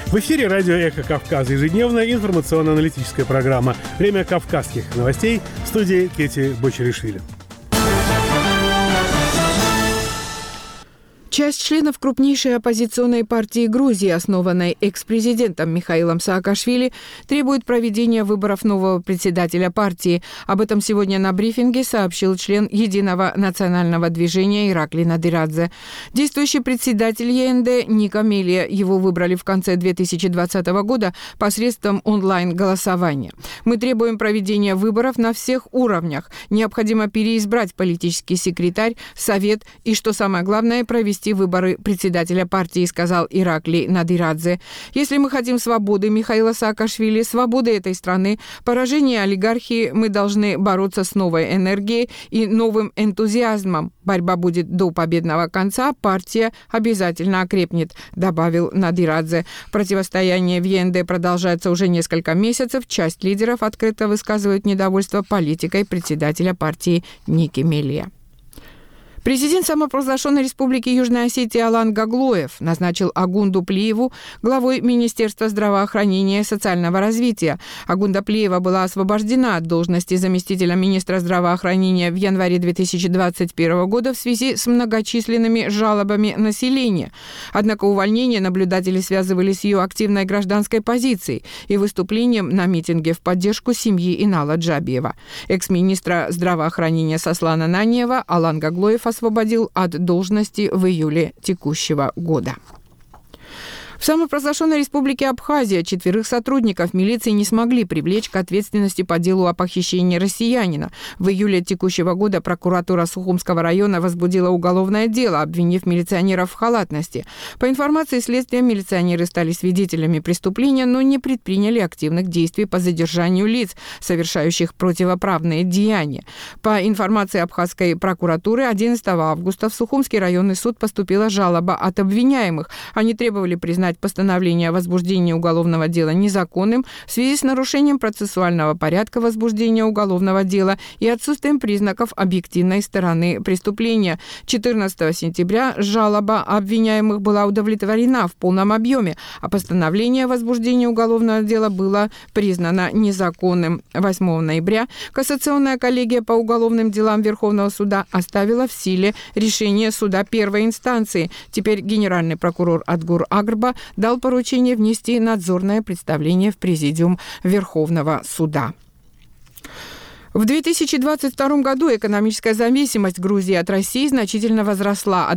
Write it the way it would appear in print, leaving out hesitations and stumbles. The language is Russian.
В эфире радио «Эхо Кавказа». Ежедневная информационно-аналитическая программа «Время кавказских новостей». В студии Кети Бочаришвили. Часть членов крупнейшей оппозиционной партии Грузии, основанной экс-президентом Михаилом Саакашвили, требует проведения выборов нового председателя партии. Об этом сегодня на брифинге сообщил член Единого национального движения Иракли Надирадзе. Действующий председатель ЕНД Ника Мелия. Его выбрали в конце 2020 года посредством онлайн-голосования. Мы требуем проведения выборов на всех уровнях. Необходимо переизбрать политический секретарь, совет и, что самое главное, провести выборы председателя партии, сказал Иракли Надирадзе. Если мы хотим свободы Михаила Саакашвили, свободы этой страны, поражения олигархии, мы должны бороться с новой энергией и новым энтузиазмом. Борьба будет до победного конца, партия обязательно окрепнет, добавил Надирадзе. Противостояние в ЕНД продолжается уже несколько месяцев. Часть лидеров открыто высказывают недовольство политикой председателя партии Ники Мелия. Президент самопровозглашенной республики Южная Осетия Алан Гаглоев назначил Агунду Плиеву главой Министерства здравоохранения и социального развития. Агунда Плиева была освобождена от должности заместителя министра здравоохранения в январе 2021 года в связи с многочисленными жалобами населения. Однако увольнение наблюдатели связывали с ее активной гражданской позицией и выступлением на митинге в поддержку семьи Инала Джабиева. Экс-министра здравоохранения Сослана Наниева Алан Гаглоев освободил от должности в июле текущего года. В самопровозглашенной республике Абхазия 4 сотрудников милиции не смогли привлечь к ответственности по делу о похищении россиянина. В июле текущего года прокуратура Сухумского района возбудила уголовное дело, обвинив милиционеров в халатности. По информации следствия, милиционеры стали свидетелями преступления, но не предприняли активных действий по задержанию лиц, совершающих противоправные деяния. По информации абхазской прокуратуры, 11 августа в Сухумский районный суд поступила жалоба от обвиняемых. Они требовали признать постановление о возбуждении уголовного дела незаконным в связи с нарушением процессуального порядка возбуждения уголовного дела и отсутствием признаков объективной стороны преступления. 14 сентября жалоба обвиняемых была удовлетворена в полном объеме, а постановление о возбуждении уголовного дела было признано незаконным. 8 ноября Кассационная коллегия по уголовным делам Верховного суда оставила в силе решение суда первой инстанции. Теперь генеральный прокурор Адгур Агрба дал поручение внести надзорное представление в Президиум Верховного суда. В 2022 году экономическая зависимость Грузии от России значительно возросла.